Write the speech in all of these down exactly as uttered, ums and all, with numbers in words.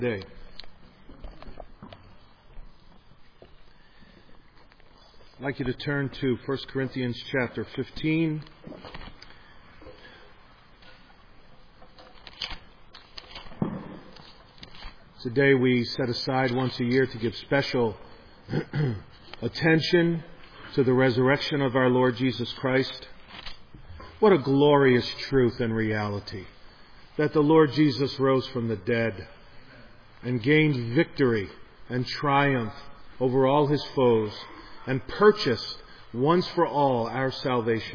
Day. I'd like you to turn to First Corinthians chapter fifteen. It's a day we set aside once a year to give special attention to the resurrection of our Lord Jesus Christ. What a glorious truth and reality that the Lord Jesus rose from the dead and gained victory and triumph over all His foes and purchased once for all our salvation.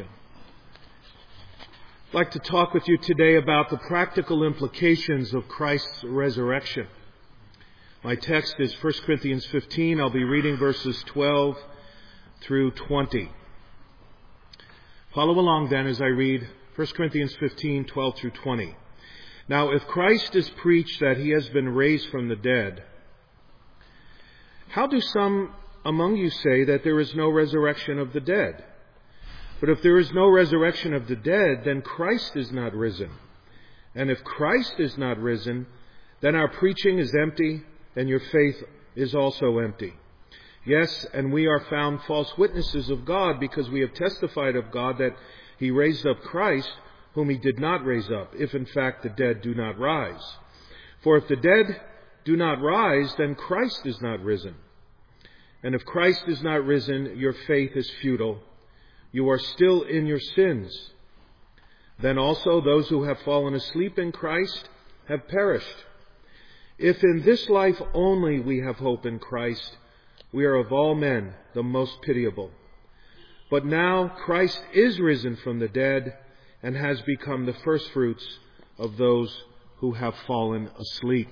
I'd like to talk with you today about the practical implications of Christ's resurrection. My text is First Corinthians fifteen. I'll be reading verses twelve through twenty. Follow along then as I read First Corinthians fifteen, twelve through twenty. Now, if Christ is preached that He has been raised from the dead, how do some among you say that there is no resurrection of the dead? But if there is no resurrection of the dead, then Christ is not risen. And if Christ is not risen, then our preaching is empty, and your faith is also empty. Yes, and we are found false witnesses of God, because we have testified of God that He raised up Christ, whom He did not raise up, if in fact the dead do not rise. For if the dead do not rise, then Christ is not risen. And if Christ is not risen, your faith is futile. You are still in your sins. Then also those who have fallen asleep in Christ have perished. If in this life only we have hope in Christ, we are of all men the most pitiable. But now Christ is risen from the dead and has become the firstfruits of those who have fallen asleep.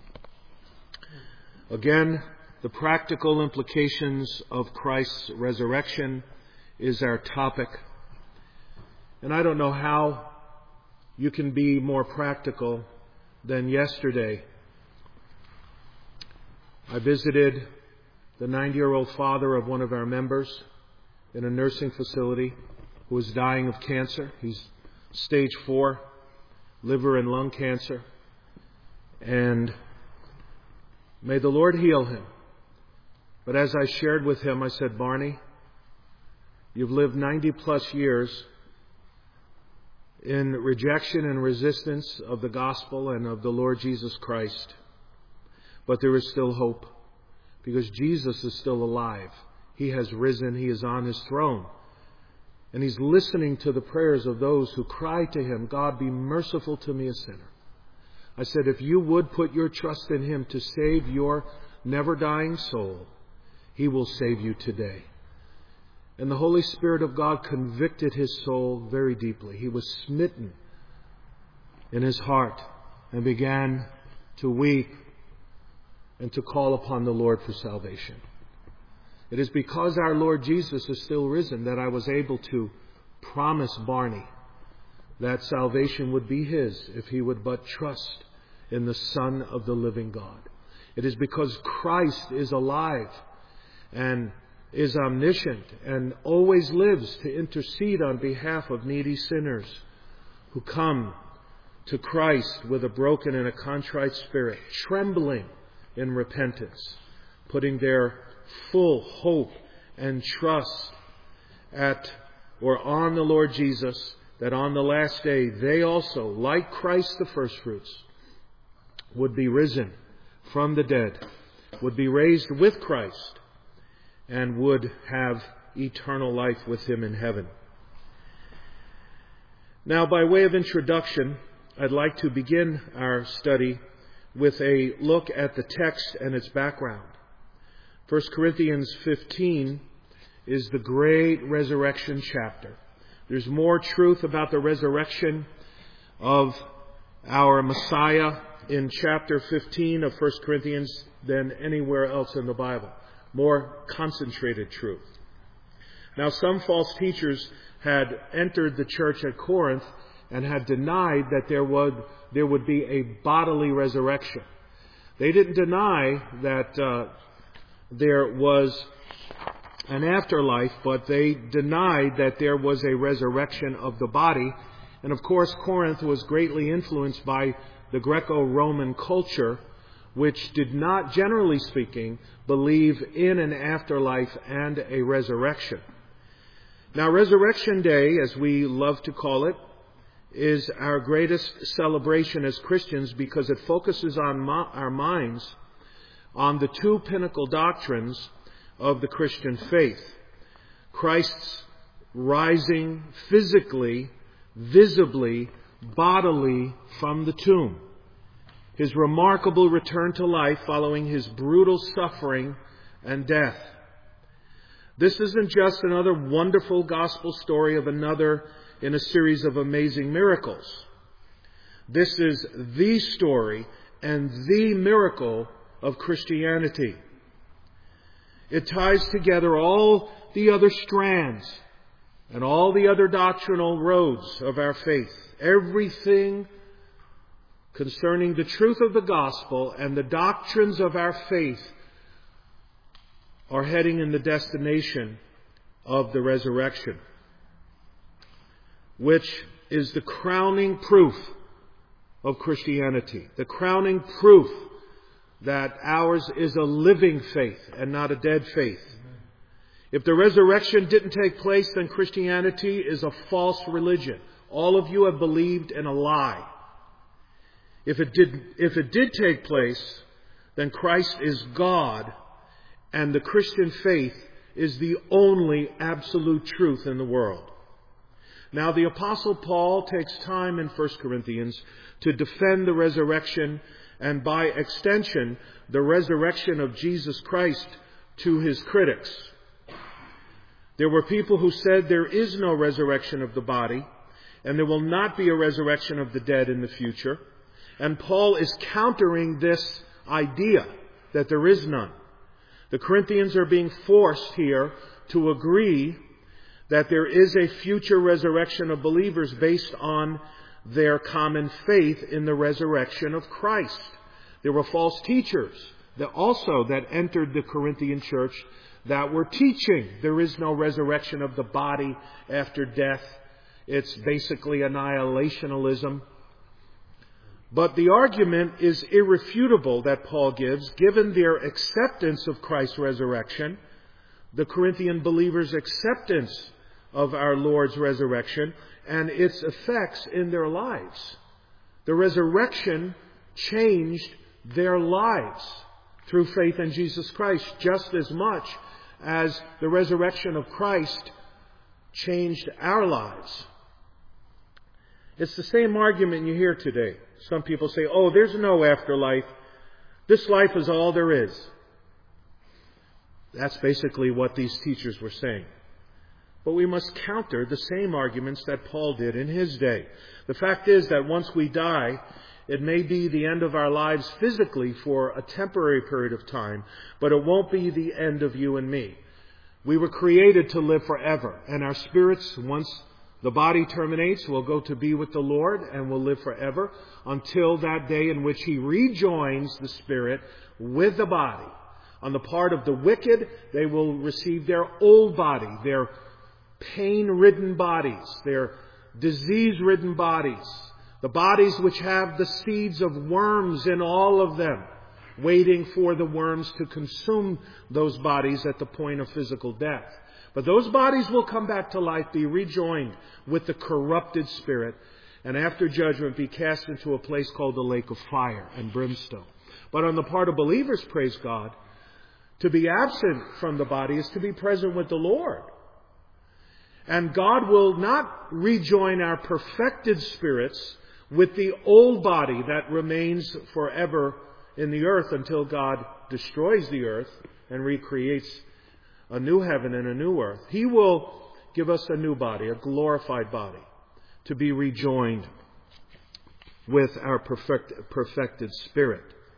Again, the practical implications of Christ's resurrection is our topic. And I don't know how you can be more practical than yesterday. I visited the ninety-year-old father of one of our members in a nursing facility who was dying of cancer. He's stage four, liver and lung cancer. And may the Lord heal him. But as I shared with him, I said, Barney, you've lived ninety plus years in rejection and resistance of the gospel and of the Lord Jesus Christ. But there is still hope, because Jesus is still alive. He has risen. He is on His throne. And He's listening to the prayers of those who cry to Him, God, be merciful to me, a sinner. I said, if you would put your trust in Him to save your never-dying soul, He will save you today. And the Holy Spirit of God convicted his soul very deeply. He was smitten in his heart and began to weep and to call upon the Lord for salvation. It is because our Lord Jesus is still risen that I was able to promise Barney that salvation would be his if he would but trust in the Son of the living God. It is because Christ is alive and is omniscient and always lives to intercede on behalf of needy sinners who come to Christ with a broken and a contrite spirit, trembling in repentance, putting their full hope and trust at or on the Lord Jesus, that on the last day they also, like Christ the firstfruits, would be risen from the dead, would be raised with Christ, and would have eternal life with Him in heaven. Now, by way of introduction, I'd like to begin our study with a look at the text and its background. First Corinthians fifteen is the great resurrection chapter. There's more truth about the resurrection of our Messiah in chapter fifteen of First Corinthians than anywhere else in the Bible. More concentrated truth. Now, some false teachers had entered the church at Corinth and had denied that there would there would be a bodily resurrection. They didn't deny that uh, there was an afterlife, but they denied that there was a resurrection of the body. And of course, Corinth was greatly influenced by the Greco-Roman culture, which did not, generally speaking, believe in an afterlife and a resurrection. Now, Resurrection Day, as we love to call it, is our greatest celebration as Christians because it focuses on mo- our minds on the two pinnacle doctrines of the Christian faith. Christ's rising physically, visibly, bodily from the tomb. His remarkable return to life following his brutal suffering and death. This isn't just another wonderful gospel story of another in a series of amazing miracles. This is the story and the miracle of Christianity. It ties together all the other strands and all the other doctrinal roads of our faith. Everything concerning the truth of the gospel and the doctrines of our faith are heading in the destination of the resurrection, which is the crowning proof of Christianity, the crowning proof that ours is a living faith and not a dead faith. If the resurrection didn't take place, then Christianity is a false religion. All of you have believed in a lie. If it did, if it did take place, then Christ is God, and the Christian faith is the only absolute truth in the world. Now, the Apostle Paul takes time in First Corinthians to defend the resurrection and, by extension, the resurrection of Jesus Christ to his critics. There were people who said there is no resurrection of the body, and there will not be a resurrection of the dead in the future. And Paul is countering this idea that there is none. The Corinthians are being forced here to agree that there is a future resurrection of believers based on their common faith in the resurrection of Christ. There were false teachers that also that entered the Corinthian church that were teaching there is no resurrection of the body after death. It's basically annihilationism. But the argument is irrefutable that Paul gives, given their acceptance of Christ's resurrection, the Corinthian believers' acceptance of our Lord's resurrection, and its effects in their lives. The resurrection changed their lives through faith in Jesus Christ, just as much as the resurrection of Christ changed our lives. It's the same argument you hear today. Some people say, oh, there's no afterlife. This life is all there is. That's basically what these teachers were saying. But we must counter the same arguments that Paul did in his day. The fact is that once we die, it may be the end of our lives physically for a temporary period of time, but it won't be the end of you and me. We were created to live forever, and our spirits, once the body terminates, will go to be with the Lord and will live forever until that day in which He rejoins the spirit with the body. On the part of the wicked, they will receive their old body, their pain-ridden bodies, their disease-ridden bodies, the bodies which have the seeds of worms in all of them, waiting for the worms to consume those bodies at the point of physical death. But those bodies will come back to life, be rejoined with the corrupted spirit, and after judgment be cast into a place called the lake of fire and brimstone. But on the part of believers, praise God, to be absent from the body is to be present with the Lord. And God will not rejoin our perfected spirits with the old body that remains forever in the earth until God destroys the earth and recreates a new heaven and a new earth. He will give us a new body, a glorified body, to be rejoined with our perfect, perfected spirit.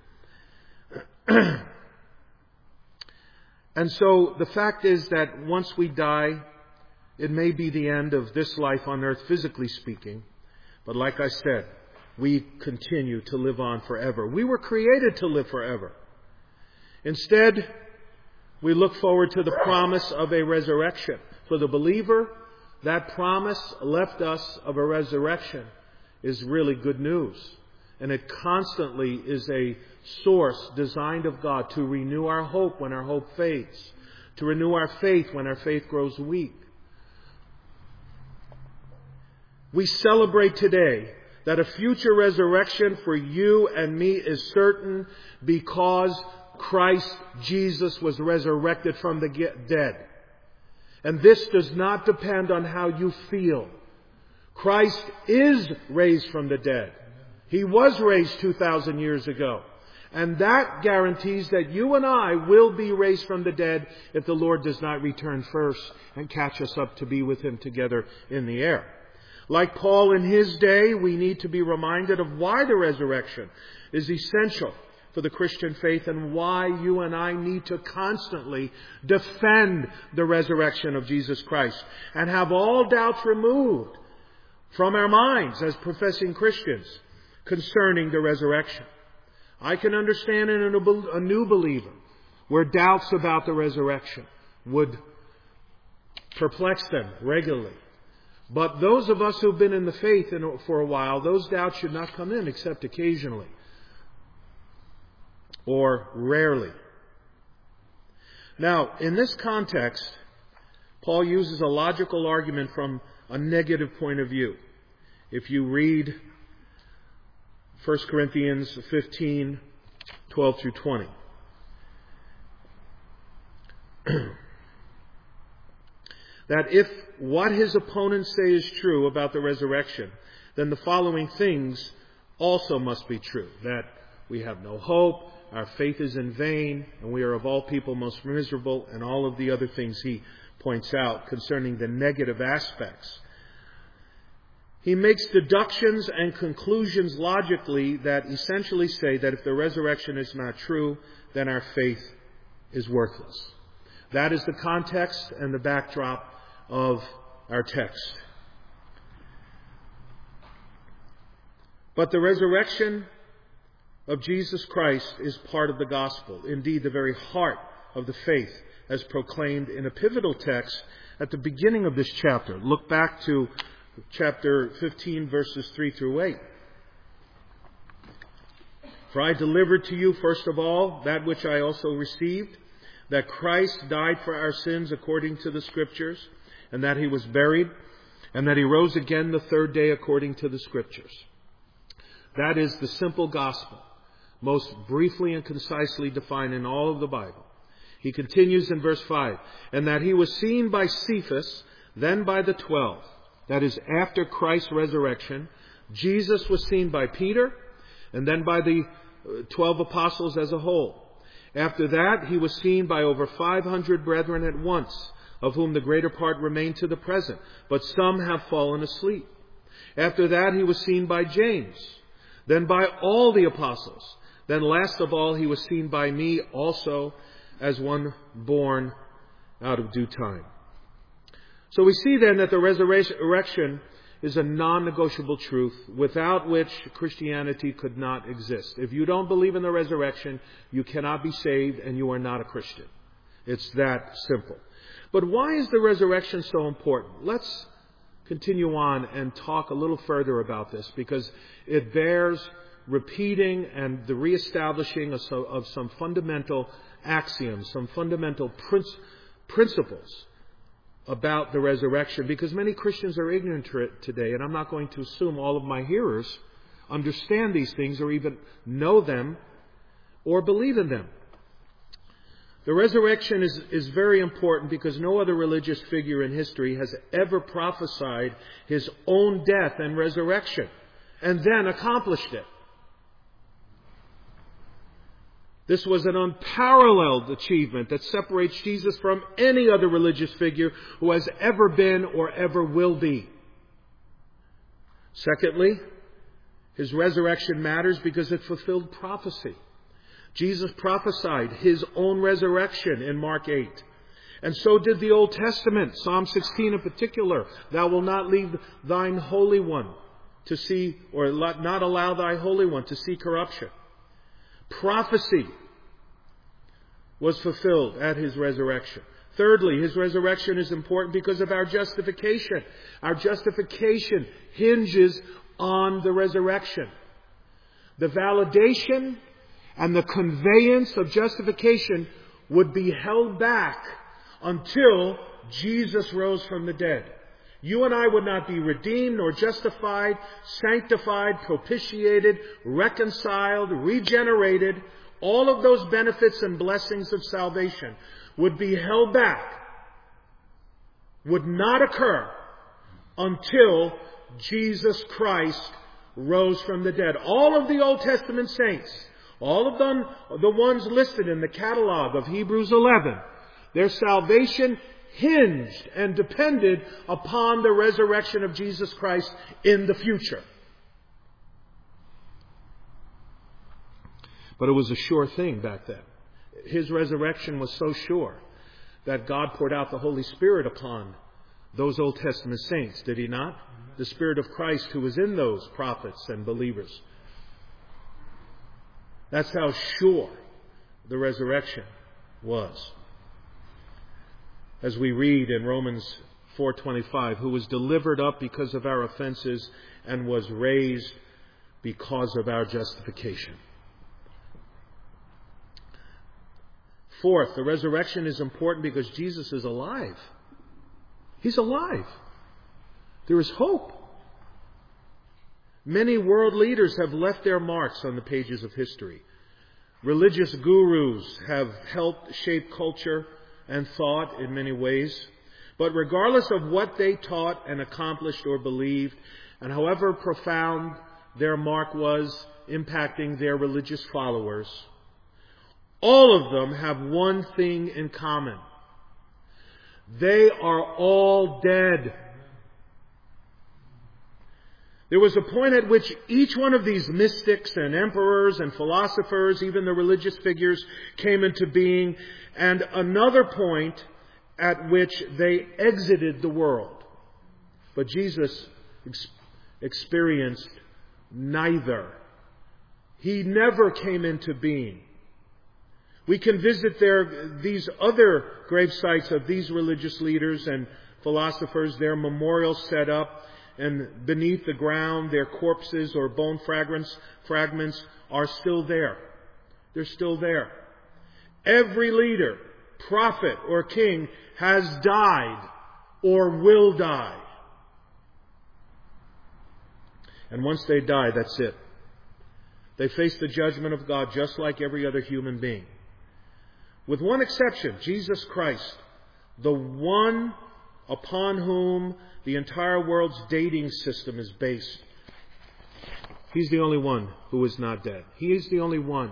And so the fact is that once we die, it may be the end of this life on earth, physically speaking. But like I said, we continue to live on forever. We were created to live forever. Instead, we look forward to the promise of a resurrection. For the believer, that promise left us of a resurrection is really good news. And it constantly is a source designed of God to renew our hope when our hope fades, to renew our faith when our faith grows weak. We celebrate today that a future resurrection for you and me is certain because Christ Jesus was resurrected from the dead. And this does not depend on how you feel. Christ is raised from the dead. He was raised two thousand years ago. And that guarantees that you and I will be raised from the dead if the Lord does not return first and catch us up to be with Him together in the air. Like Paul in his day, we need to be reminded of why the resurrection is essential for the Christian faith and why you and I need to constantly defend the resurrection of Jesus Christ and have all doubts removed from our minds as professing Christians concerning the resurrection. I can understand in a new believer where doubts about the resurrection would perplex them regularly. But those of us who've been in the faith for a while, those doubts should not come in except occasionally or rarely. Now, in this context, Paul uses a logical argument from a negative point of view. If you read First Corinthians fifteen, twelve through twenty. That if what his opponents say is true about the resurrection, then the following things also must be true. That we have no hope, our faith is in vain, and we are of all people most miserable, and all of the other things he points out concerning the negative aspects. He makes deductions and conclusions logically that essentially say that if the resurrection is not true, then our faith is worthless. That is the context and the backdrop of our text. But the resurrection of Jesus Christ is part of the gospel, indeed the very heart of the faith, as proclaimed in a pivotal text at the beginning of this chapter. Look back to chapter fifteen, verses three through eight. For I delivered to you, first of all, that which I also received, that Christ died for our sins according to the Scriptures, and that He was buried, and that He rose again the third day according to the Scriptures. That is the simple gospel, most briefly and concisely defined in all of the Bible. He continues in verse five, and that He was seen by Cephas, then by the twelve. That is, after Christ's resurrection, Jesus was seen by Peter, and then by the twelve apostles as a whole. After that, He was seen by over five hundred brethren at once, of whom the greater part remain to the present, but some have fallen asleep. After that, He was seen by James, then by all the apostles. Then last of all, He was seen by me also, as one born out of due time. So we see then that the resurrection is a non-negotiable truth without which Christianity could not exist. If you don't believe in the resurrection, you cannot be saved and you are not a Christian. It's that simple. But why is the resurrection so important? Let's continue on and talk a little further about this, because it bears repeating and the reestablishing of some, of some fundamental axioms, some fundamental princ- principles about the resurrection, because many Christians are ignorant to it today, and I'm not going to assume all of my hearers understand these things or even know them or believe in them. The resurrection is, is very important because no other religious figure in history has ever prophesied his own death and resurrection and then accomplished it. This was an unparalleled achievement that separates Jesus from any other religious figure who has ever been or ever will be. Secondly, His resurrection matters because it fulfilled prophecy. Jesus prophesied His own resurrection in Mark eight. And so did the Old Testament, Psalm sixteen in particular. Thou wilt not leave thine Holy One to see, or not allow thy Holy One to see corruption. Prophecy was fulfilled at His resurrection. Thirdly, His resurrection is important because of our justification. Our justification hinges on the resurrection. the validation and the conveyance of justification would be held back until Jesus rose from the dead. You and I would not be redeemed nor justified, sanctified, propitiated, reconciled, regenerated. All of those benefits and blessings of salvation would be held back, would not occur until Jesus Christ rose from the dead. All of the Old Testament saints, all of them, the ones listed in the catalog of Hebrews eleven, their salvation hinged and depended upon the resurrection of Jesus Christ in the future. But it was a sure thing back then. His resurrection was so sure that God poured out the Holy Spirit upon those Old Testament saints, did He not? The Spirit of Christ who was in those prophets and believers. That's how sure the resurrection was. As we read in Romans four twenty-five, who was delivered up because of our offenses and was raised because of our justification. Fourth, the resurrection is important because Jesus is alive. He's alive. There is hope. Many world leaders have left their marks on the pages of history. Religious gurus have helped shape culture and thought in many ways. But regardless of what they taught and accomplished or believed, and however profound their mark was impacting their religious followers, all of them have one thing in common. They are all dead. There was a point at which each one of these mystics and emperors and philosophers, even the religious figures, came into being, and another point at which they exited the world. But Jesus ex- experienced neither. He never came into being. We can visit their, these other grave sites of these religious leaders and philosophers, their memorials set up, and beneath the ground, their corpses or bone fragments, fragments are still there. They're still there. Every leader, prophet, or king has died or will die. And once they die, that's it. They face the judgment of God just like every other human being. With one exception, Jesus Christ, the one upon whom the entire world's dating system is based. He's the only one who is not dead. He is the only one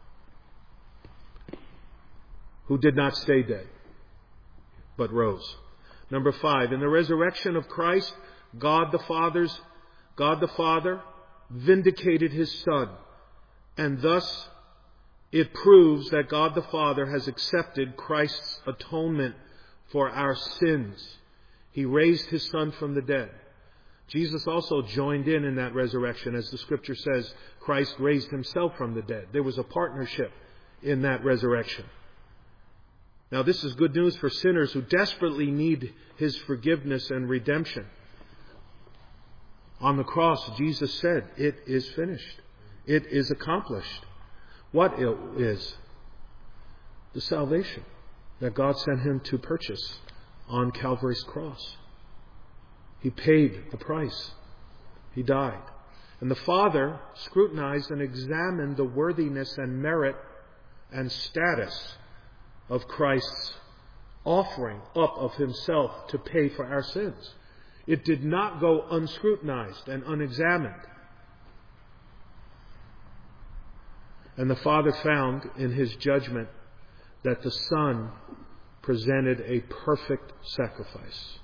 who did not stay dead, but rose. Number five, in the resurrection of Christ, God the Father's, God the Father vindicated His Son, and thus it proves that God the Father has accepted Christ's atonement for our sins. He raised His Son from the dead. Jesus also joined in in that resurrection. As the Scripture says, Christ raised Himself from the dead. There was a partnership in that resurrection. Now, this is good news for sinners who desperately need His forgiveness and redemption. On the cross, Jesus said, "It is finished. It is accomplished." What it is? The salvation that God sent Him to purchase on Calvary's cross. He paid the price. He died. And the Father scrutinized and examined the worthiness and merit and status of Christ's offering up of Himself to pay for our sins. It did not go unscrutinized and unexamined. And the Father found in His judgment that the Son presented a perfect sacrifice.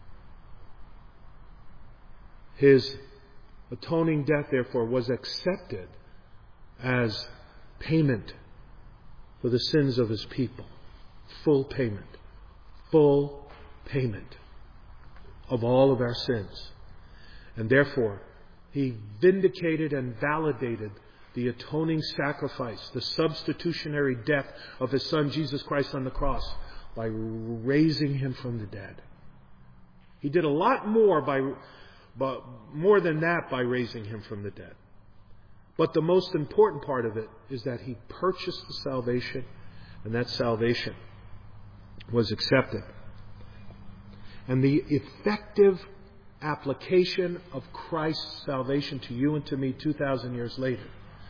His atoning death, therefore, was accepted as payment for the sins of His people. Full payment. Full payment of all of our sins. And therefore, He vindicated and validated the atoning sacrifice, the substitutionary death of His Son, Jesus Christ, on the cross by raising Him from the dead. He did a lot more by, but more than that by raising Him from the dead. But the most important part of it is that He purchased the salvation, and that salvation was accepted. And the effective application of Christ's salvation to you and to me two thousand years later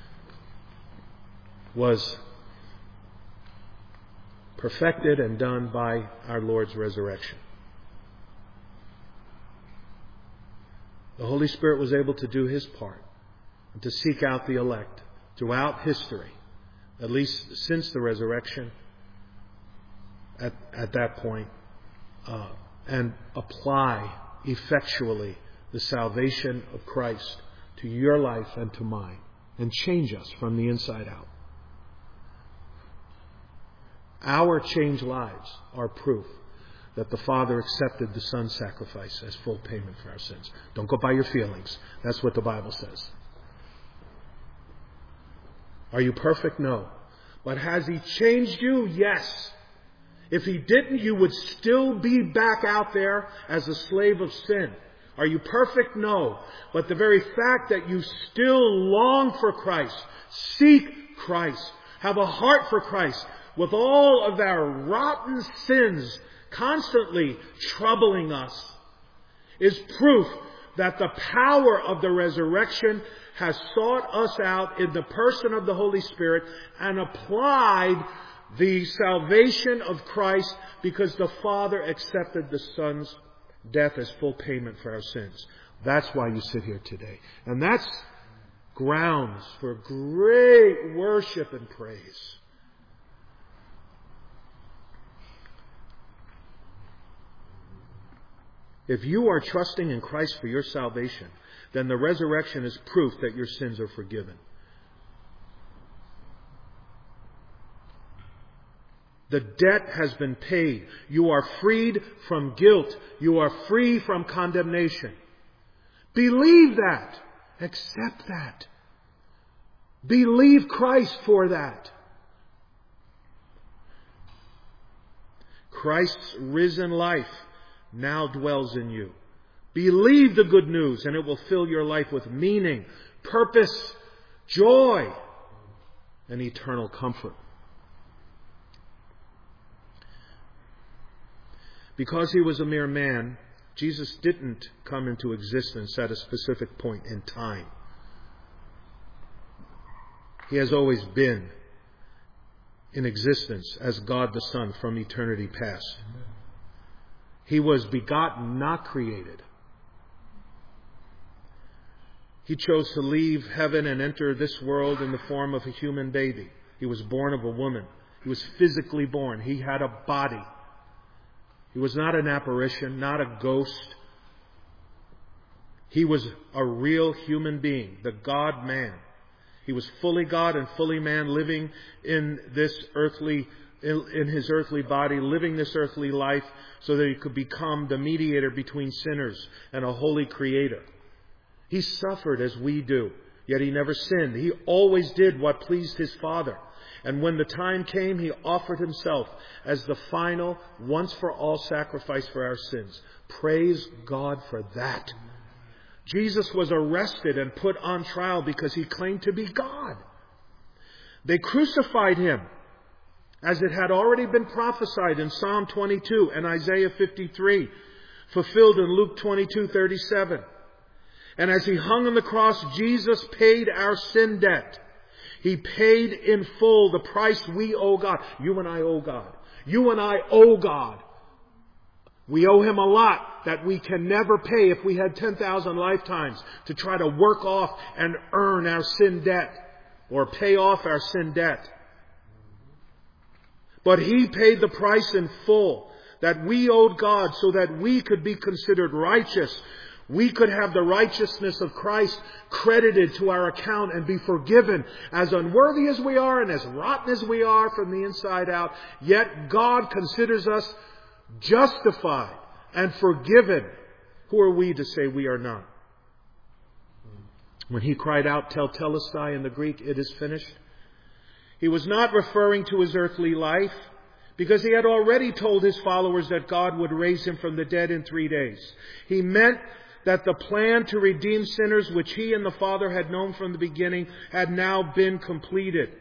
was perfected and done by our Lord's resurrection. The Holy Spirit was able to do His part and to seek out the elect throughout history, at least since the resurrection at, at that point, uh, and apply effectually the salvation of Christ to your life and to mine, and change us from the inside out. Our changed lives are proof that the Father accepted the Son's sacrifice as full payment for our sins. Don't go by your feelings. That's what the Bible says. Are you perfect? No. But has He changed you? Yes. If He didn't, you would still be back out there as a slave of sin. Are you perfect? No. But the very fact that you still long for Christ, seek Christ, have a heart for Christ, with all of our rotten sins constantly troubling us, is proof that the power of the resurrection has sought us out in the person of the Holy Spirit and applied the salvation of Christ, because the Father accepted the Son's death as full payment for our sins. That's why you sit here today. And that's grounds for great worship and praise. If you are trusting in Christ for your salvation, then the resurrection is proof that your sins are forgiven. The debt has been paid. You are freed from guilt. You are free from condemnation. Believe that. Accept that. Believe Christ for that. Christ's risen life now dwells in you. Believe the good news, and it will fill your life with meaning, purpose, joy, and eternal comfort. Because He was a mere man, Jesus didn't come into existence at a specific point in time. He has always been in existence as God the Son from eternity past. He was begotten, not created. He chose to leave heaven and enter this world in the form of a human baby. He was born of a woman. He was physically born. He had a body. He was not an apparition, not a ghost. He was a real human being, the God-man. He was fully God and fully man, living in this earthly, in, in his earthly body, living this earthly life so that He could become the mediator between sinners and a holy Creator. He suffered as we do, yet He never sinned. He always did what pleased His Father. And when the time came, He offered Himself as the final, once-for-all sacrifice for our sins. Praise God for that. Jesus was arrested and put on trial because He claimed to be God. They crucified Him, as it had already been prophesied in Psalm twenty-two and Isaiah fifty-three, fulfilled in Luke twenty-two thirty-seven. And as He hung on the cross, Jesus paid our sin debt. He paid in full the price we owe God. You and I owe God. You and I owe God. We owe Him a lot that we can never pay if we had ten thousand lifetimes to try to work off and earn our sin debt or pay off our sin debt. But He paid the price in full that we owed God so that we could be considered righteous. We could have the righteousness of Christ credited to our account and be forgiven, as unworthy as we are and as rotten as we are from the inside out. Yet God considers us justified and forgiven. Who are we to say we are not? When He cried out, "Tetelestai" in the Greek, "it is finished," He was not referring to His earthly life, because He had already told His followers that God would raise Him from the dead in three days. He meant that the plan to redeem sinners, which He and the Father had known from the beginning, had now been completed.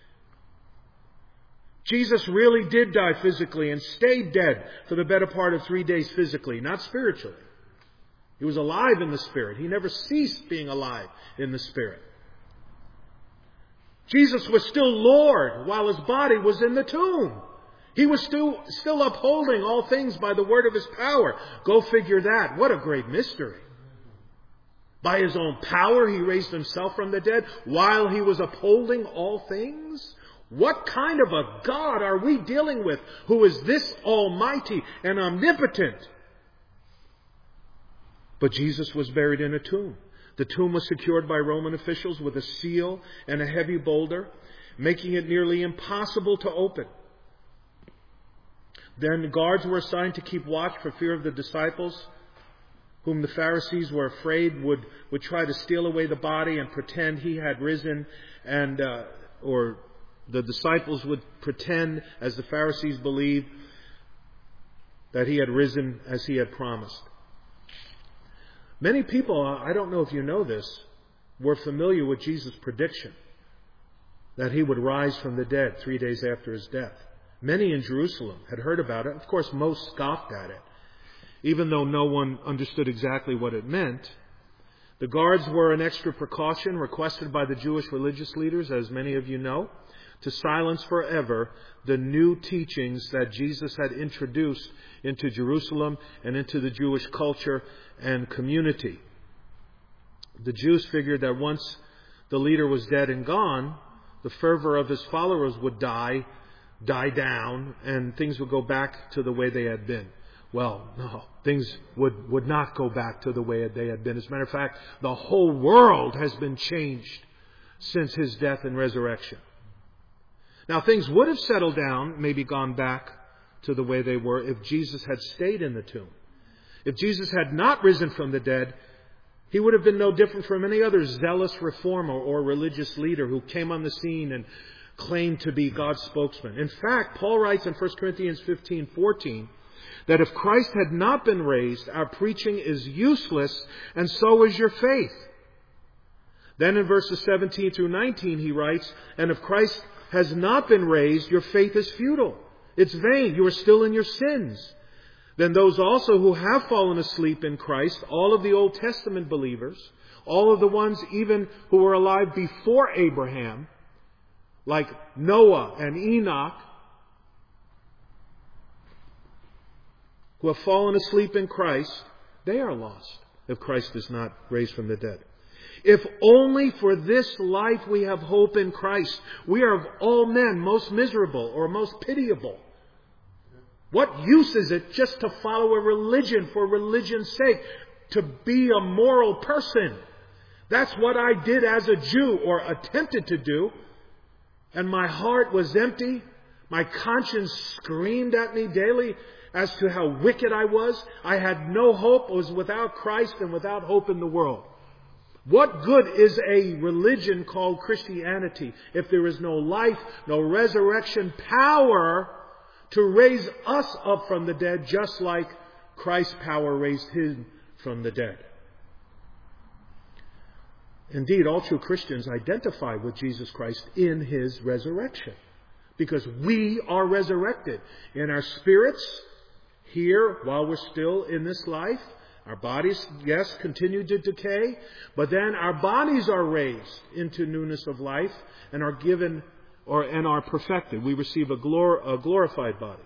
Jesus really did die physically and stayed dead for the better part of three days physically, not spiritually. He was alive in the Spirit. He never ceased being alive in the Spirit. Jesus was still Lord while His body was in the tomb. He was still, still upholding all things by the word of His power. Go figure that. What a great mystery. By His own power, He raised Himself from the dead while He was upholding all things. What kind of a God are we dealing with who is this almighty and omnipotent? But Jesus was buried in a tomb. The tomb was secured by Roman officials with a seal and a heavy boulder, making it nearly impossible to open. Then guards were assigned to keep watch for fear of the disciples, whom the Pharisees were afraid would, would try to steal away the body and pretend He had risen, and uh, or the disciples would pretend, as the Pharisees believed, that He had risen as He had promised. Many people, I don't know if you know this, were familiar with Jesus' prediction that He would rise from the dead three days after His death. Many in Jerusalem had heard about it. Of course, most scoffed at it, even though no one understood exactly what it meant. The guards were an extra precaution requested by the Jewish religious leaders, as many of you know, to silence forever the new teachings that Jesus had introduced into Jerusalem and into the Jewish culture and community. The Jews figured that once the leader was dead and gone, the fervor of his followers would die, die down, and things would go back to the way they had been. Well, no, things would, would not go back to the way they had been. As a matter of fact, the whole world has been changed since His death and resurrection. Now, things would have settled down, maybe gone back to the way they were, if Jesus had stayed in the tomb. If Jesus had not risen from the dead, He would have been no different from any other zealous reformer or religious leader who came on the scene and claimed to be God's spokesman. In fact, Paul writes in First Corinthians fifteen fourteen that if Christ had not been raised, our preaching is useless, and so is your faith. Then in verses seventeen through nineteen he writes, and if Christ has not been raised, your faith is futile. It's vain. You are still in your sins. Then those also who have fallen asleep in Christ, all of the Old Testament believers, all of the ones even who were alive before Abraham, like Noah and Enoch, who have fallen asleep in Christ, they are lost if Christ is not raised from the dead. If only for this life we have hope in Christ, we are of all men most miserable or most pitiable. What use is it just to follow a religion for religion's sake, to be a moral person? That's what I did as a Jew, or attempted to do. And my heart was empty. My conscience screamed at me daily as to how wicked I was. I had no hope. I was without Christ and without hope in the world. What good is a religion called Christianity if there is no life, no resurrection power to raise us up from the dead, just like Christ's power raised Him from the dead? Indeed, all true Christians identify with Jesus Christ in His resurrection, because we are resurrected in our spirits here while we're still in this life. Our bodies, yes, continue to decay, but then our bodies are raised into newness of life and are given or and are perfected. We receive a, glor- a glorified body.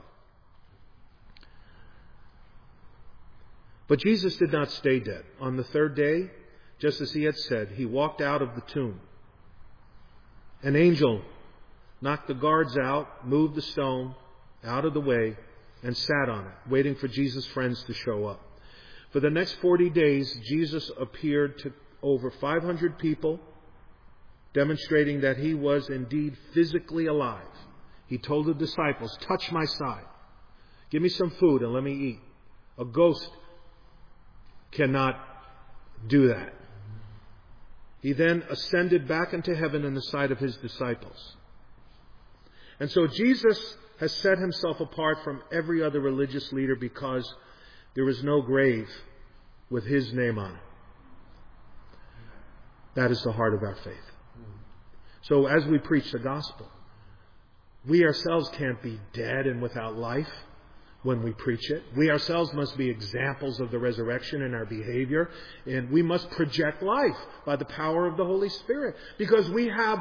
But Jesus did not stay dead. On the third day, just as He had said, He walked out of the tomb. An angel knocked the guards out, moved the stone out of the way, and sat on it, waiting for Jesus' friends to show up. For the next forty days, Jesus appeared to over five hundred people, demonstrating that He was indeed physically alive. He told the disciples, touch my side. Give me some food and let me eat. A ghost cannot do that. He then ascended back into heaven in the sight of His disciples. And so Jesus has set Himself apart from every other religious leader because there is no grave with His name on it. That is the heart of our faith. So as we preach the gospel, we ourselves can't be dead and without life when we preach it. We ourselves must be examples of the resurrection in our behavior, and we must project life by the power of the Holy Spirit, because we have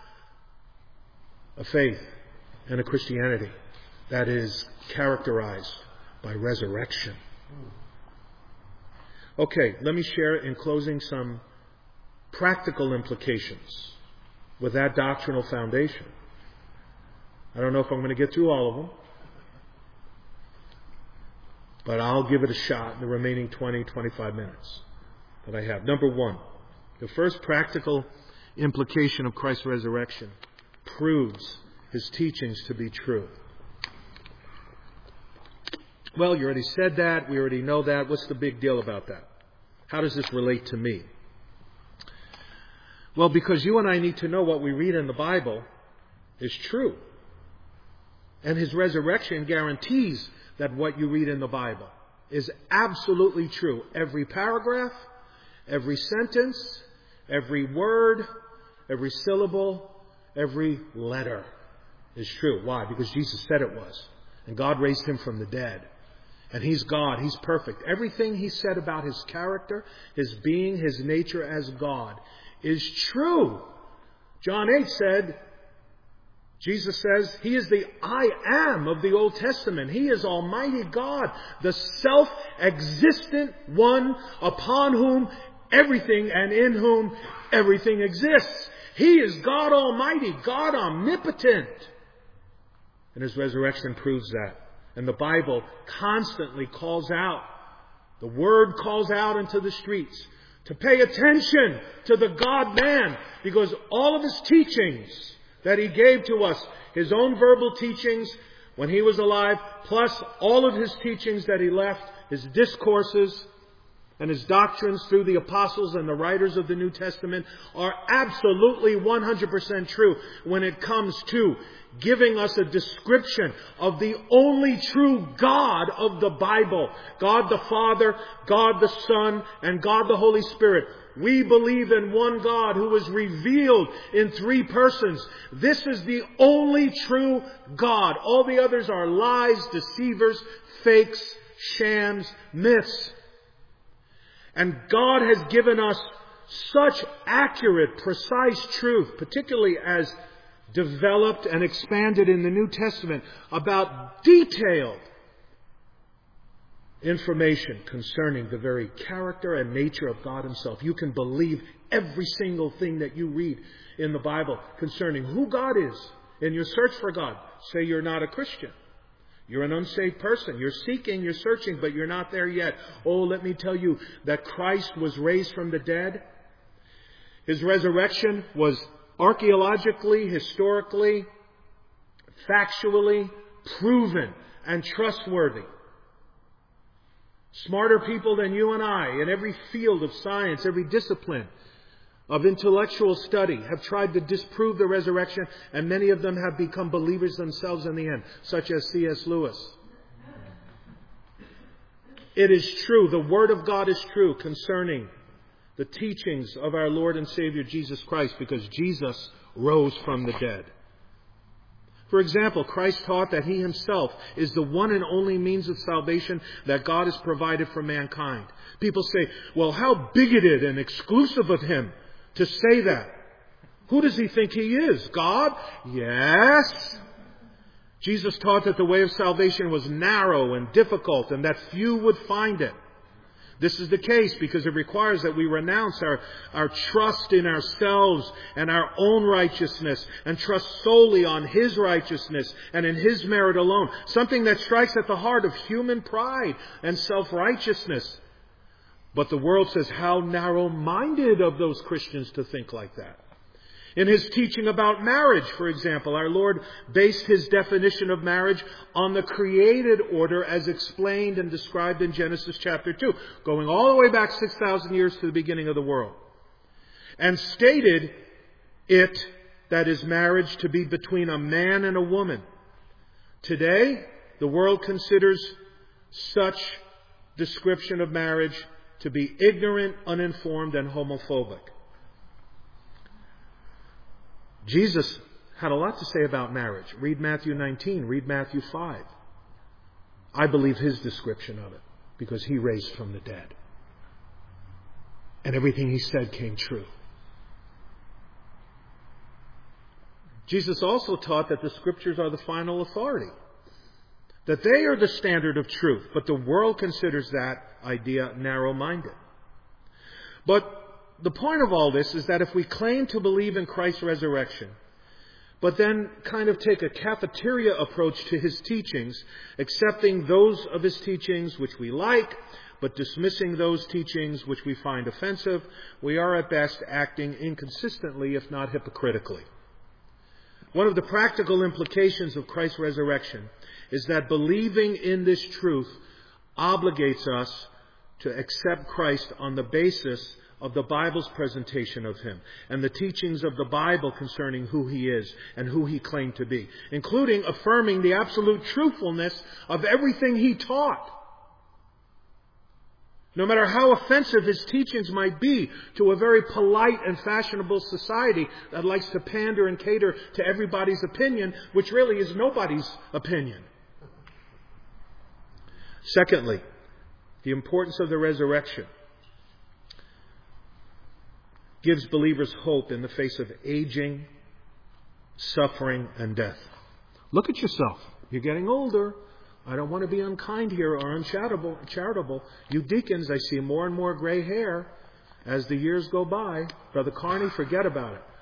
a faith and a Christianity that is characterized by resurrection. Okay, let me share in closing some practical implications with that doctrinal foundation. I don't know if I'm going to get through all of them, but I'll give it a shot in the remaining twenty, twenty-five minutes that I have. Number one, the first practical implication of Christ's resurrection proves His teachings to be true. Well, you already said that. We already know that. What's the big deal about that? How does this relate to me? Well, because you and I need to know what we read in the Bible is true. And His resurrection guarantees that what you read in the Bible is absolutely true. Every paragraph, every sentence, every word, every syllable, every letter is true. Why? Because Jesus said it was. And God raised Him from the dead. And He's God. He's perfect. Everything He said about His character, His being, His nature as God is true. John eight said, Jesus says, He is the I am of the Old Testament. He is Almighty God, the self-existent one upon whom everything and in whom everything exists. He is God Almighty, God omnipotent. And His resurrection proves that. And the Bible constantly calls out, the Word calls out into the streets to pay attention to the God-man, because all of His teachings that He gave to us, His own verbal teachings when He was alive, plus all of His teachings that He left, His discourses and His doctrines through the apostles and the writers of the New Testament, are absolutely one hundred percent true when it comes to giving us a description of the only true God of the Bible. God the Father, God the Son, and God the Holy Spirit. We believe in one God who is revealed in three persons. This is the only true God. All the others are lies, deceivers, fakes, shams, myths. And God has given us such accurate, precise truth, particularly as developed and expanded in the New Testament, about detailed information concerning the very character and nature of God Himself. You can believe every single thing that you read in the Bible concerning who God is in your search for God. Say you're not a Christian. You're an unsaved person. You're seeking, you're searching, but you're not there yet. Oh, let me tell you that Christ was raised from the dead. His resurrection was archaeologically, historically, factually proven and trustworthy. Smarter people than you and I in every field of science, every discipline of intellectual study have tried to disprove the resurrection, and many of them have become believers themselves in the end, such as C S Lewis. It is true. The Word of God is true concerning the teachings of our Lord and Savior Jesus Christ, because Jesus rose from the dead. For example, Christ taught that He Himself is the one and only means of salvation that God has provided for mankind. People say, well, how bigoted and exclusive of Him to say that. Who does He think He is? God? Yes. Jesus taught that the way of salvation was narrow and difficult and that few would find it. This is the case because it requires that we renounce our, our trust in ourselves and our own righteousness and trust solely on His righteousness and in His merit alone. Something that strikes at the heart of human pride and self-righteousness. But the world says, how narrow-minded of those Christians to think like that. In His teaching about marriage, for example, our Lord based His definition of marriage on the created order as explained and described in Genesis chapter two, going all the way back six thousand years to the beginning of the world. And stated it, that is marriage, to be between a man and a woman. Today, the world considers such description of marriage to be ignorant, uninformed, and homophobic. Jesus had a lot to say about marriage. Read Matthew nineteen, read Matthew five. I believe his description of it because he raised from the dead. And everything he said came true. Jesus also taught that the Scriptures are the final authority, that they are the standard of truth, but the world considers that idea narrow-minded. But the point of all this is that if we claim to believe in Christ's resurrection, but then kind of take a cafeteria approach to his teachings, accepting those of his teachings which we like, but dismissing those teachings which we find offensive, we are at best acting inconsistently, if not hypocritically. One of the practical implications of Christ's resurrection is that believing in this truth obligates us to accept Christ on the basis of the Bible's presentation of him and the teachings of the Bible concerning who he is and who he claimed to be, including affirming the absolute truthfulness of everything he taught. No matter how offensive his teachings might be to a very polite and fashionable society that likes to pander and cater to everybody's opinion, which really is nobody's opinion. Secondly, the importance of the resurrection gives believers hope in the face of aging, suffering, and death. Look at yourself. You're getting older. I don't want to be unkind here or uncharitable. Charitable. You deacons, I see more and more gray hair as the years go by. Brother Carney, forget about it.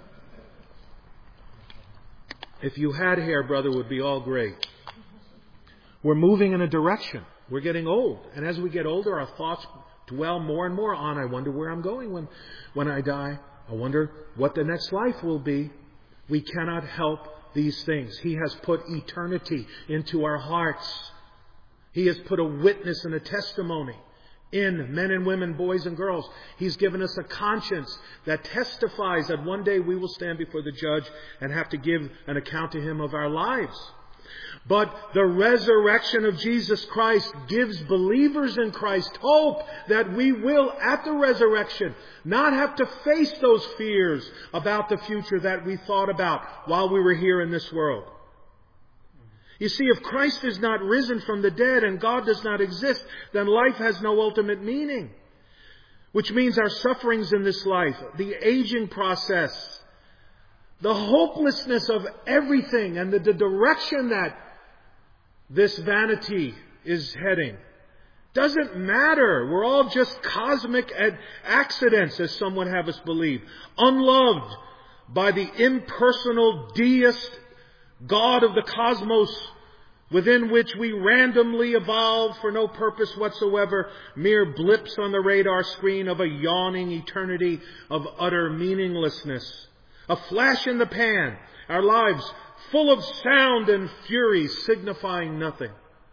If you had hair, brother, it would be all gray. We're moving in a direction. We're getting old. And as we get older, our thoughts dwell more and more on, I wonder where I'm going when, when I die. I wonder what the next life will be. We cannot help these things. He has put eternity into our hearts. He has put a witness and a testimony in men and women, boys and girls. He's given us a conscience that testifies that one day we will stand before the judge and have to give an account to him of our lives. But the resurrection of Jesus Christ gives believers in Christ hope that we will, at the resurrection, not have to face those fears about the future that we thought about while we were here in this world. You see, if Christ is not risen from the dead and God does not exist, then life has no ultimate meaning. Which means our sufferings in this life, the aging process, the hopelessness of everything, and the, the direction that this vanity is heading doesn't matter. We're all just cosmic accidents, as some would have us believe, unloved by the impersonal deist God of the cosmos, within which we randomly evolve for no purpose whatsoever, mere blips on the radar screen of a yawning eternity of utter meaninglessness. A flash in the pan, our lives full of sound and fury, signifying nothing.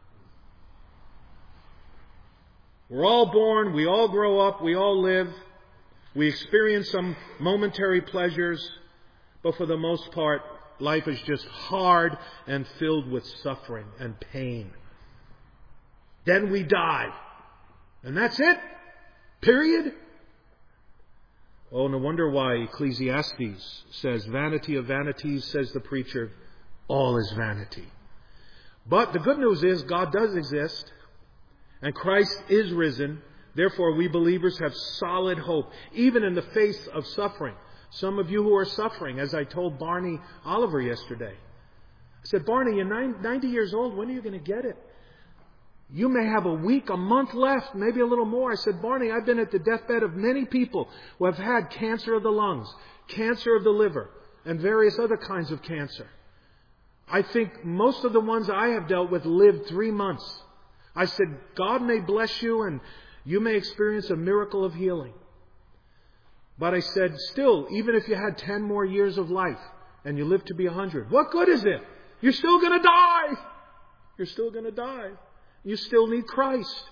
We're all born, we all grow up, we all live, we experience some momentary pleasures, but for the most part, life is just hard and filled with suffering and pain. Then we die. And that's it. Period. Oh, no wonder why Ecclesiastes says, vanity of vanities, says the preacher, all is vanity. But the good news is God does exist, and Christ is risen. Therefore, we believers have solid hope, even in the face of suffering. Some of you who are suffering, as I told Barney Oliver yesterday. I said, Barney, you're ninety years old. When are you going to get it? You may have a week, a month left, maybe a little more. I said, Barney, I've been at the deathbed of many people who have had cancer of the lungs, cancer of the liver, and various other kinds of cancer. I think most of the ones I have dealt with lived three months. I said, God may bless you and you may experience a miracle of healing. But I said, still, even if you had ten more years of life and you live to be a hundred, what good is it? You're still going to die. You're still going to die. You still need Christ.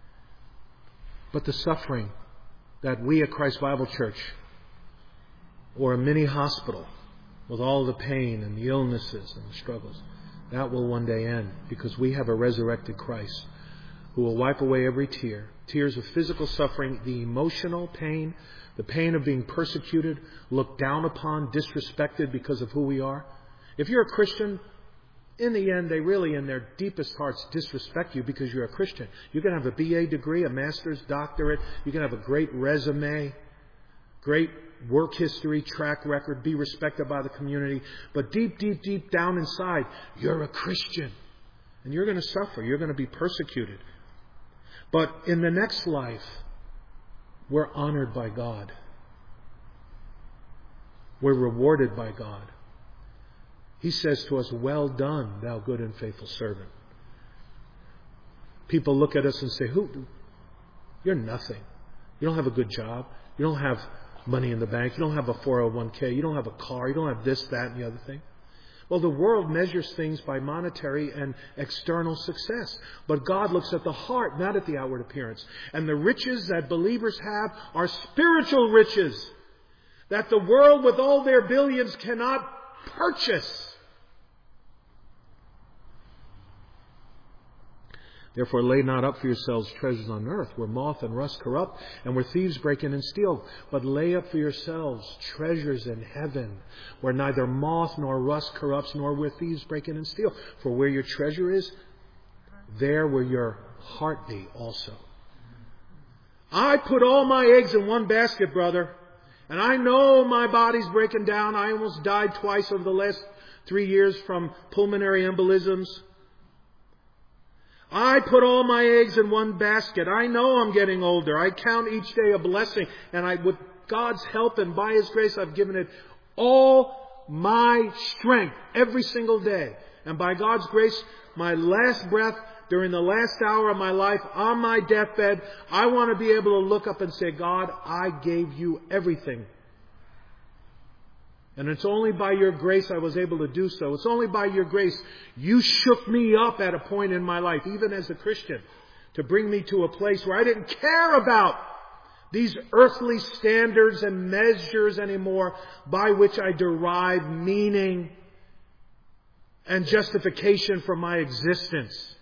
But the suffering that we at Christ Bible Church or a mini hospital with all the pain and the illnesses and the struggles. That will one day end, because we have a resurrected Christ who will wipe away every tear. Tears of physical suffering, the emotional pain, the pain of being persecuted, looked down upon, disrespected because of who we are. If you're a Christian, in the end, they really, in their deepest hearts, disrespect you because you're a Christian. You can have a B A degree, a master's doctorate. You can have a great resume, great work history, track record, be respected by the community. But deep, deep, deep down inside, you're a Christian. And you're going to suffer. You're going to be persecuted. But in the next life, we're honored by God. We're rewarded by God. He says to us, "Well done, thou good and faithful servant." People look at us and say, "Who? You're nothing. You don't have a good job. You don't have money in the bank. You don't have a four oh one k. You don't have a car. You don't have this, that, and the other thing." Well, the world measures things by monetary and external success. But God looks at the heart, not at the outward appearance. And the riches that believers have are spiritual riches that the world with all their billions cannot purchase. Therefore, lay not up for yourselves treasures on earth, where moth and rust corrupt, and where thieves break in and steal. But lay up for yourselves treasures in heaven, where neither moth nor rust corrupts, nor where thieves break in and steal. For where your treasure is, there will your heart be also. I put all my eggs in one basket, brother. And I know my body's breaking down. I almost died twice over the last three years from pulmonary embolisms. I put all my eggs in one basket. I know I'm getting older. I count each day a blessing. And I, with God's help and by His grace, I've given it all my strength every single day. And by God's grace, my last breath, during the last hour of my life, on my deathbed, I want to be able to look up and say, "God, I gave you everything. And it's only by your grace I was able to do so. It's only by your grace you shook me up at a point in my life, even as a Christian, to bring me to a place where I didn't care about these earthly standards and measures anymore by which I derive meaning and justification for my existence."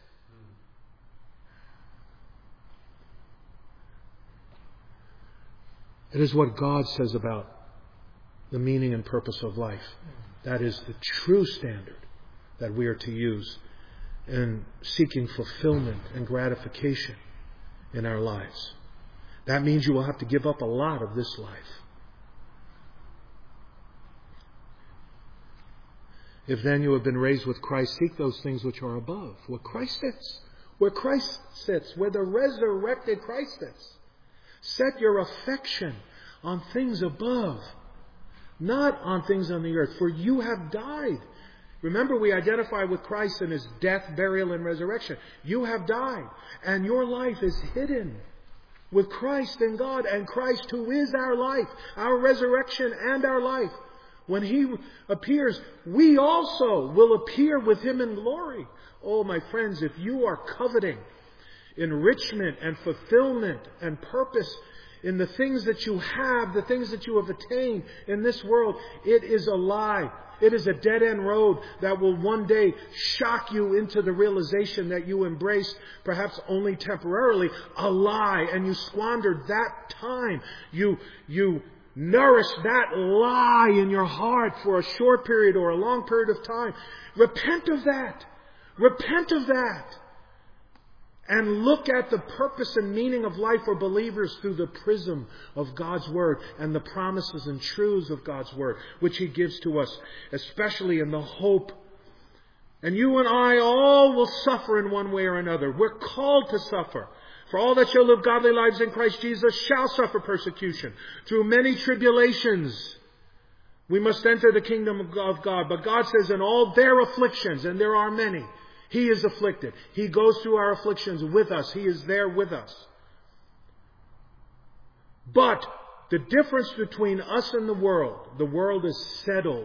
It is what God says about the meaning and purpose of life. That is the true standard that we are to use in seeking fulfillment and gratification in our lives. That means you will have to give up a lot of this life. If then you have been raised with Christ, seek those things which are above, where Christ sits, where Christ sits, where the resurrected Christ sits. Set your affection on things above, not on things on the earth, for you have died. Remember, we identify with Christ in His death, burial, and resurrection. You have died, and your life is hidden with Christ in God, and Christ who is our life, our resurrection and our life. When He appears, we also will appear with Him in glory. Oh, my friends, if you are coveting enrichment and fulfillment and purpose in the things that you have, the things that you have attained in this world, it is a lie. It is a dead-end road that will one day shock you into the realization that you embraced, perhaps only temporarily, a lie, and you squandered that time. You, you nourished that lie in your heart for a short period or a long period of time. Repent of that. Repent of that. And look at the purpose and meaning of life for believers through the prism of God's Word and the promises and truths of God's Word, which He gives to us, especially in the hope. And you and I all will suffer in one way or another. We're called to suffer. For all that shall live godly lives in Christ Jesus shall suffer persecution. Through many tribulations we must enter the kingdom of God. But God says in all their afflictions, and there are many, He is afflicted. He goes through our afflictions with us. He is there with us. But the difference between us and the world, the world is settled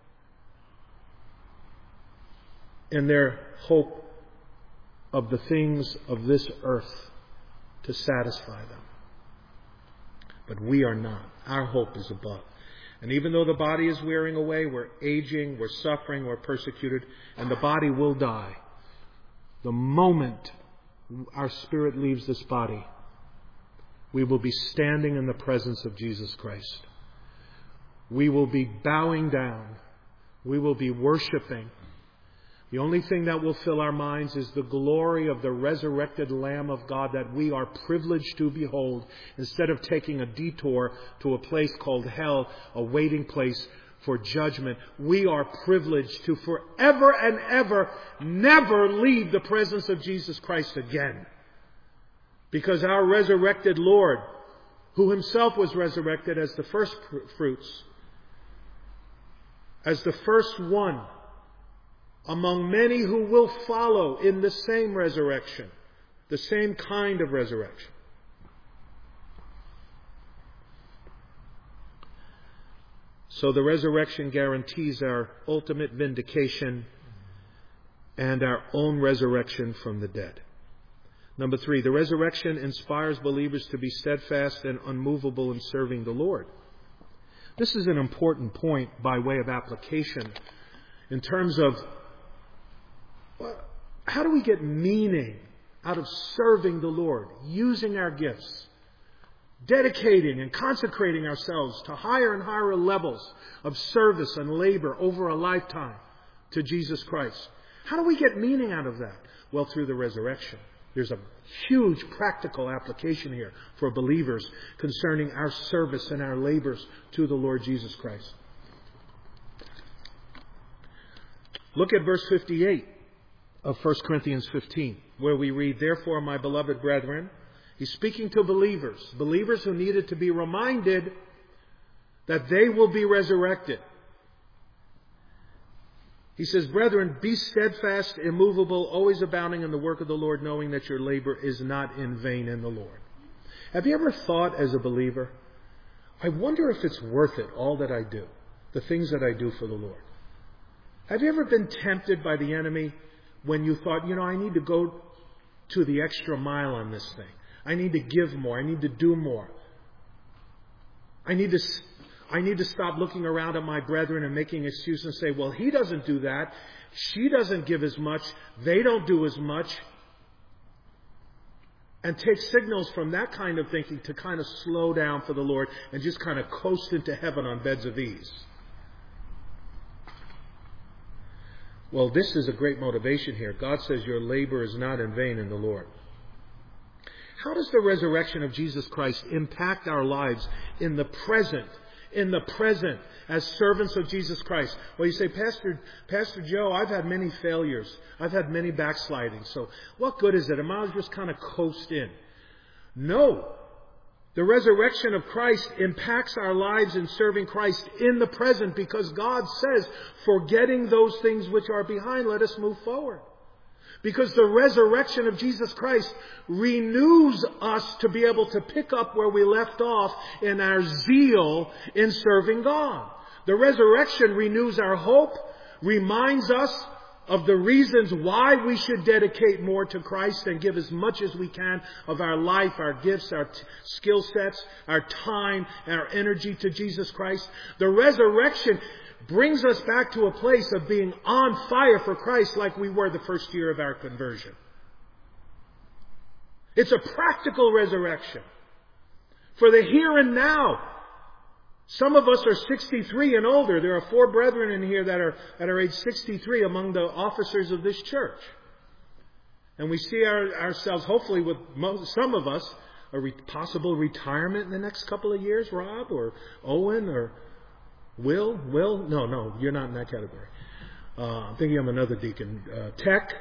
in their hope of the things of this earth to satisfy them. But we are not. Our hope is above. And even though the body is wearing away, we're aging, we're suffering, we're persecuted, and the body will die. The moment our spirit leaves this body, we will be standing in the presence of Jesus Christ. We will be bowing down. We will be worshiping. The only thing that will fill our minds is the glory of the resurrected Lamb of God that we are privileged to behold, instead of taking a detour to a place called hell, a waiting place for judgment. We are privileged to forever and ever never leave the presence of Jesus Christ again. Because our resurrected Lord, who himself was resurrected as the first fruits, as the first one among many who will follow in the same resurrection, the same kind of resurrection. So the resurrection guarantees our ultimate vindication and our own resurrection from the dead. Number three, the resurrection inspires believers to be steadfast and unmovable in serving the Lord. This is an important point by way of application in terms of how do we get meaning out of serving the Lord, using our gifts, dedicating and consecrating ourselves to higher and higher levels of service and labor over a lifetime to Jesus Christ. How do we get meaning out of that? Well, through the resurrection. There's a huge practical application here for believers concerning our service and our labors to the Lord Jesus Christ. Look at verse fifty-eight of First Corinthians fifteen, where we read, "Therefore, my beloved brethren," he's speaking to believers, believers who needed to be reminded that they will be resurrected. He says, "Brethren, be steadfast, immovable, always abounding in the work of the Lord, knowing that your labor is not in vain in the Lord." Have you ever thought as a believer, I wonder if it's worth it, all that I do, the things that I do for the Lord? Have you ever been tempted by the enemy when you thought, you know, I need to go to the extra mile on this thing. I need to give more. I need to do more. I need to... I need to stop looking around at my brethren and making excuses and say, well, he doesn't do that. She doesn't give as much. They don't do as much. And take signals from that kind of thinking to kind of slow down for the Lord and just kind of coast into heaven on beds of ease. Well, this is a great motivation here. God says your labor is not in vain in the Lord. How does the resurrection of Jesus Christ impact our lives in the present? In the present, as servants of Jesus Christ. Well, you say, Pastor, Pastor Joe, I've had many failures. I've had many backslidings. So what good is it? Am I just kind of coast in? No. The resurrection of Christ impacts our lives in serving Christ in the present, because God says, forgetting those things which are behind, let us move forward. Because the resurrection of Jesus Christ renews us to be able to pick up where we left off in our zeal in serving God. The resurrection renews our hope, reminds us of the reasons why we should dedicate more to Christ and give as much as we can of our life, our gifts, our t- skill sets, our time, and our energy to Jesus Christ. The resurrection brings us back to a place of being on fire for Christ like we were the first year of our conversion. It's a practical resurrection for the here and now. Some of us are sixty-three and older. There are four brethren in here that are at our age sixty-three among the officers of this church. And we see our, ourselves, hopefully with most, some of us, a re- possible retirement in the next couple of years, Rob or Owen or Will? Will? No, no, you're not in that category. Uh, I'm thinking of another deacon. Uh, Tech?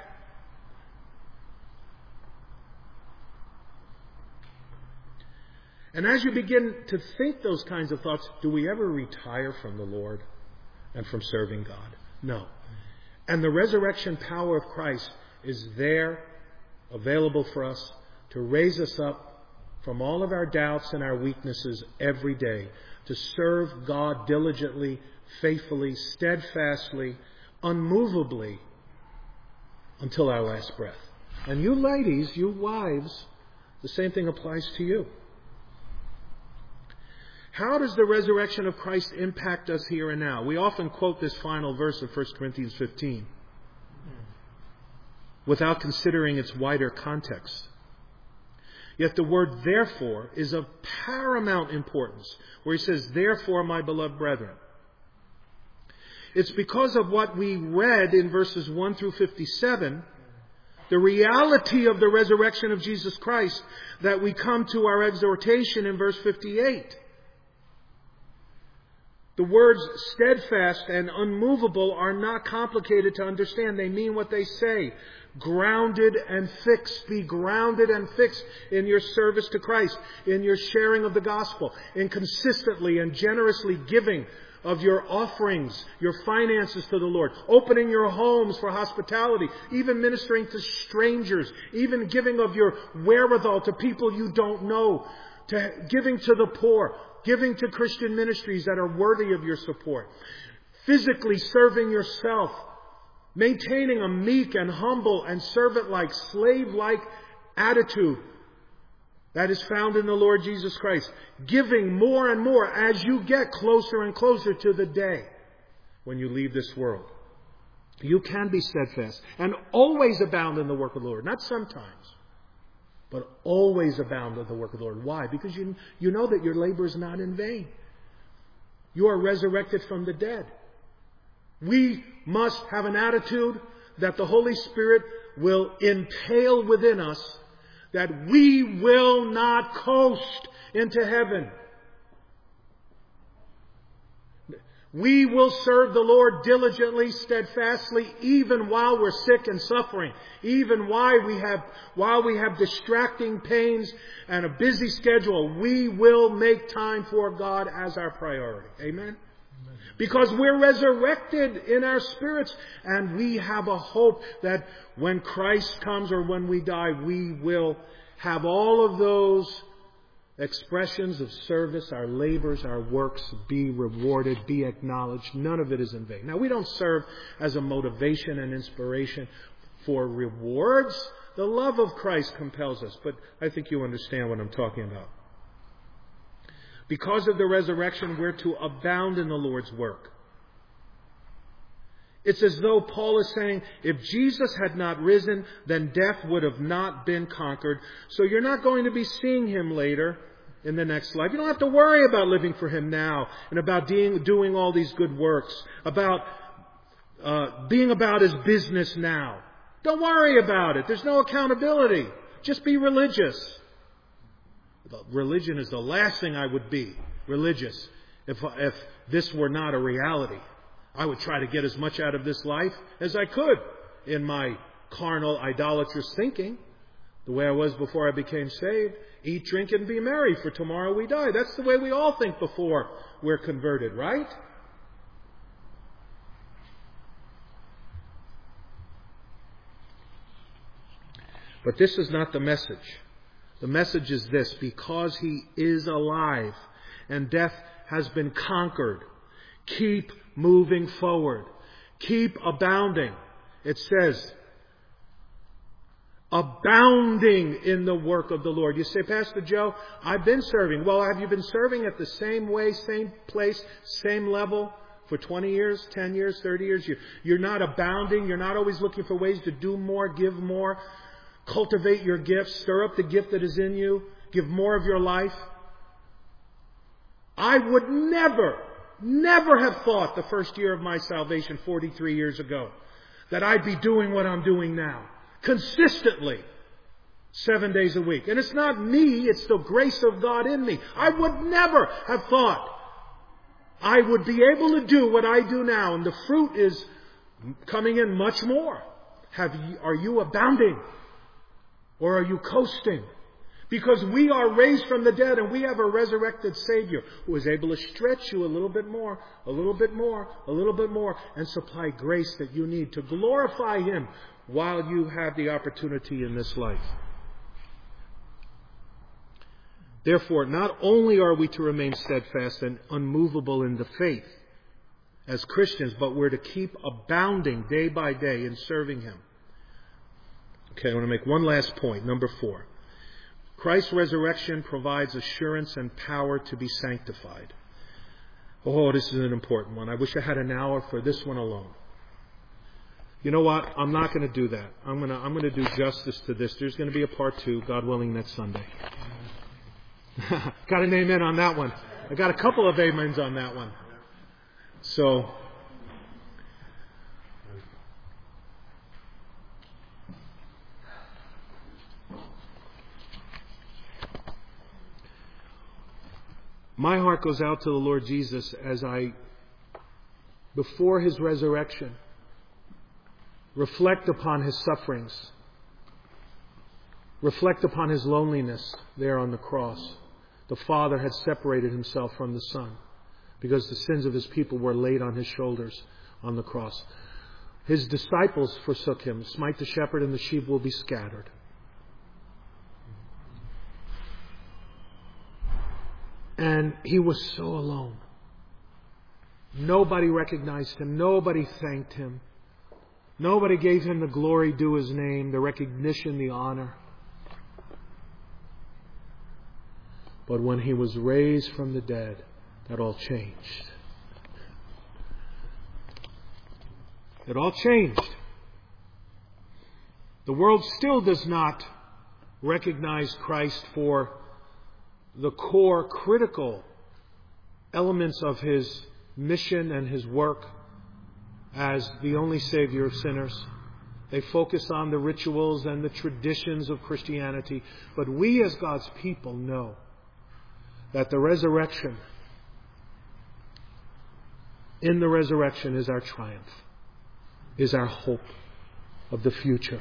And as you begin to think those kinds of thoughts, do we ever retire from the Lord and from serving God? No. And the resurrection power of Christ is there, available for us to raise us up from all of our doubts and our weaknesses every day, to serve God diligently, faithfully, steadfastly, unmovably until our last breath. And you ladies, you wives, the same thing applies to you. How does the resurrection of Christ impact us here and now? We often quote this final verse of First Corinthians fifteen without considering its wider context. Yet the word therefore is of paramount importance, where he says, therefore, my beloved brethren. It's because of what we read in verses one through fifty-seven, the reality of the resurrection of Jesus Christ, that we come to our exhortation in verse fifty-eight. The words steadfast and unmovable are not complicated to understand. They mean what they say. Grounded and fixed. Be grounded and fixed in your service to Christ, in your sharing of the gospel, in consistently and generously giving of your offerings, your finances to the Lord, opening your homes for hospitality, even ministering to strangers, even giving of your wherewithal to people you don't know, to giving to the poor, giving to Christian ministries that are worthy of your support, physically serving yourself, maintaining a meek and humble and servant-like, slave-like attitude that is found in the Lord Jesus Christ. Giving more and more as you get closer and closer to the day when you leave this world. You can be steadfast and always abound in the work of the Lord. Not sometimes, but always abound in the work of the Lord. Why? Because you, you know that your labor is not in vain. You are resurrected from the dead. We must have an attitude that the Holy Spirit will impale within us, that we will not coast into heaven. We will serve the Lord diligently, steadfastly, even while we're sick and suffering, even while we have, while we have distracting pains and a busy schedule. We will make time for God as our priority. Amen? Because we're resurrected in our spirits, and we have a hope that when Christ comes or when we die, we will have all of those expressions of service, our labors, our works, be rewarded, be acknowledged. None of it is in vain. Now, we don't serve as a motivation and inspiration for rewards. The love of Christ compels us, but I think you understand what I'm talking about. Because of the resurrection, we're to abound in the Lord's work. It's as though Paul is saying, if Jesus had not risen, then death would have not been conquered. So you're not going to be seeing Him later in the next life. You don't have to worry about living for Him now and about doing, doing all these good works, about uh, being about His business now. Don't worry about it. There's no accountability. Just be religious. Religion is the last thing I would be, religious, if, if this were not a reality. I would try to get as much out of this life as I could in my carnal, idolatrous thinking, the way I was before I became saved. Eat, drink, and be merry, for tomorrow we die. That's the way we all think before we're converted, right? But this is not the message. The message is this: because He is alive and death has been conquered, keep moving forward. Keep abounding. It says, abounding in the work of the Lord. You say, Pastor Joe, I've been serving. Well, have you been serving at the same way, same place, same level for twenty years, ten years, thirty years? You're not abounding. You're not always looking for ways to do more, give more. Cultivate your gifts. Stir up the gift that is in you. Give more of your life. I would never, never have thought the first year of my salvation forty-three years ago that I'd be doing what I'm doing now. Consistently. Seven days a week. And it's not me, it's the grace of God in me. I would never have thought I would be able to do what I do now. And the fruit is coming in much more. Have you, are you abounding? Or are you coasting? Because we are raised from the dead and we have a resurrected Savior who is able to stretch you a little bit more, a little bit more, a little bit more, and supply grace that you need to glorify Him while you have the opportunity in this life. Therefore, not only are we to remain steadfast and unmovable in the faith as Christians, but we're to keep abounding day by day in serving Him. Okay, I want to make one last point, number four. Christ's resurrection provides assurance and power to be sanctified. Oh, this is an important one. I wish I had an hour for this one alone. You know what? I'm not going to do that. I'm going to, I'm going to do justice to this. There's going to be a part two, God willing, next Sunday. Got an amen on that one. I got a couple of amens on that one. So, my heart goes out to the Lord Jesus as I, before His resurrection, reflect upon His sufferings, reflect upon His loneliness there on the cross. The Father had separated Himself from the Son because the sins of His people were laid on His shoulders on the cross. His disciples forsook Him. Smite the shepherd and the sheep will be scattered. And He was so alone. Nobody recognized Him. Nobody thanked Him. Nobody gave Him the glory due His name, the recognition, the honor. But when He was raised from the dead, that all changed. It all changed. The world still does not recognize Christ for the core critical elements of His mission and His work as the only Savior of sinners. They focus on the rituals and the traditions of Christianity. But we as God's people know that the resurrection, in the resurrection is our triumph, is our hope of the future.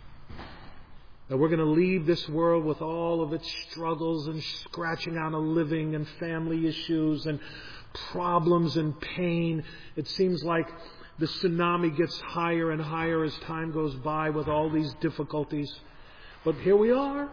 That we're going to leave this world with all of its struggles and scratching out a living and family issues and problems and pain. It seems like the tsunami gets higher and higher as time goes by with all these difficulties. But here we are.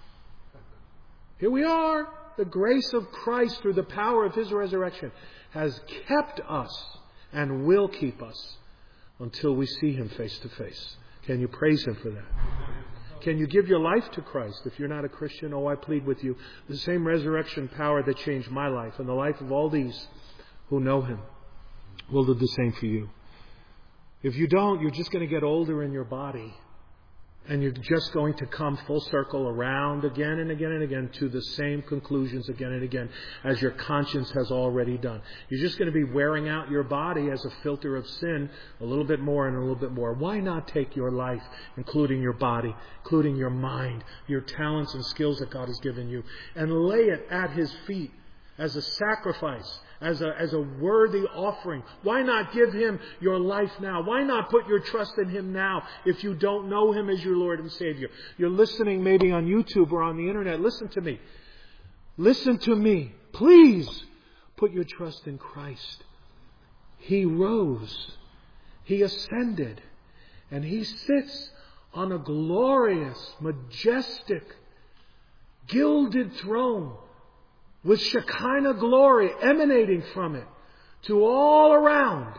Here we are. The grace of Christ through the power of His resurrection has kept us and will keep us until we see Him face to face. Can you praise Him for that? Can you give your life to Christ? If you're not a Christian, oh, I plead with you, the same resurrection power that changed my life and the life of all these who know Him will do the same for you. If you don't, you're just going to get older in your body. And you're just going to come full circle around again and again and again to the same conclusions again and again as your conscience has already done. You're just going to be wearing out your body as a filter of sin a little bit more and a little bit more. Why not take your life, including your body, including your mind, your talents and skills that God has given you, and lay it at His feet as a sacrifice, as a, as a worthy offering? Why not give Him your life now? Why not put your trust in Him now if you don't know Him as your Lord and Savior? You're listening maybe on YouTube or on the internet. Listen to me. Listen to me. Please put your trust in Christ. He rose. He ascended. And He sits on a glorious, majestic, gilded throne with Shekinah glory emanating from it to all around.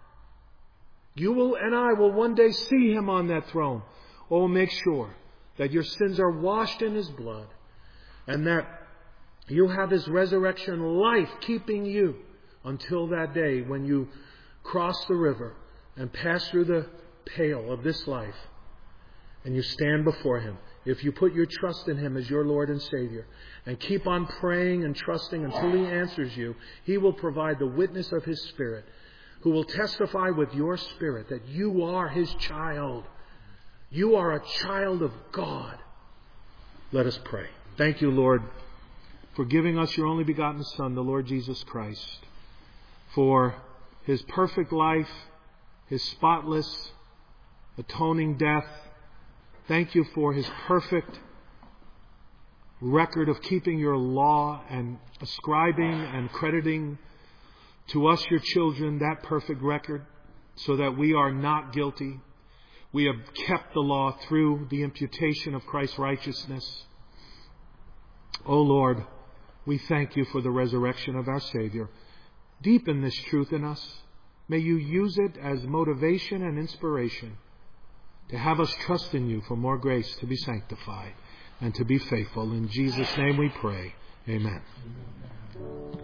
You will and I will one day see Him on that throne. Oh, make sure that your sins are washed in His blood and that you have His resurrection life keeping you until that day when you cross the river and pass through the pale of this life and you stand before Him. If you put your trust in Him as your Lord and Savior and keep on praying and trusting until He answers you, He will provide the witness of His Spirit, who will testify with your spirit that you are His child. You are a child of God. Let us pray. Thank you, Lord, for giving us your only begotten Son, the Lord Jesus Christ, for His perfect life, His spotless, atoning death. Thank you for His perfect record of keeping your law and ascribing and crediting to us, your children, that perfect record so that we are not guilty. We have kept the law through the imputation of Christ's righteousness. O Lord, we thank you for the resurrection of our Savior. Deepen this truth in us. May you use it as motivation and inspiration to have us trust in you for more grace to be sanctified. and to be faithful. In Jesus' name we pray. Amen.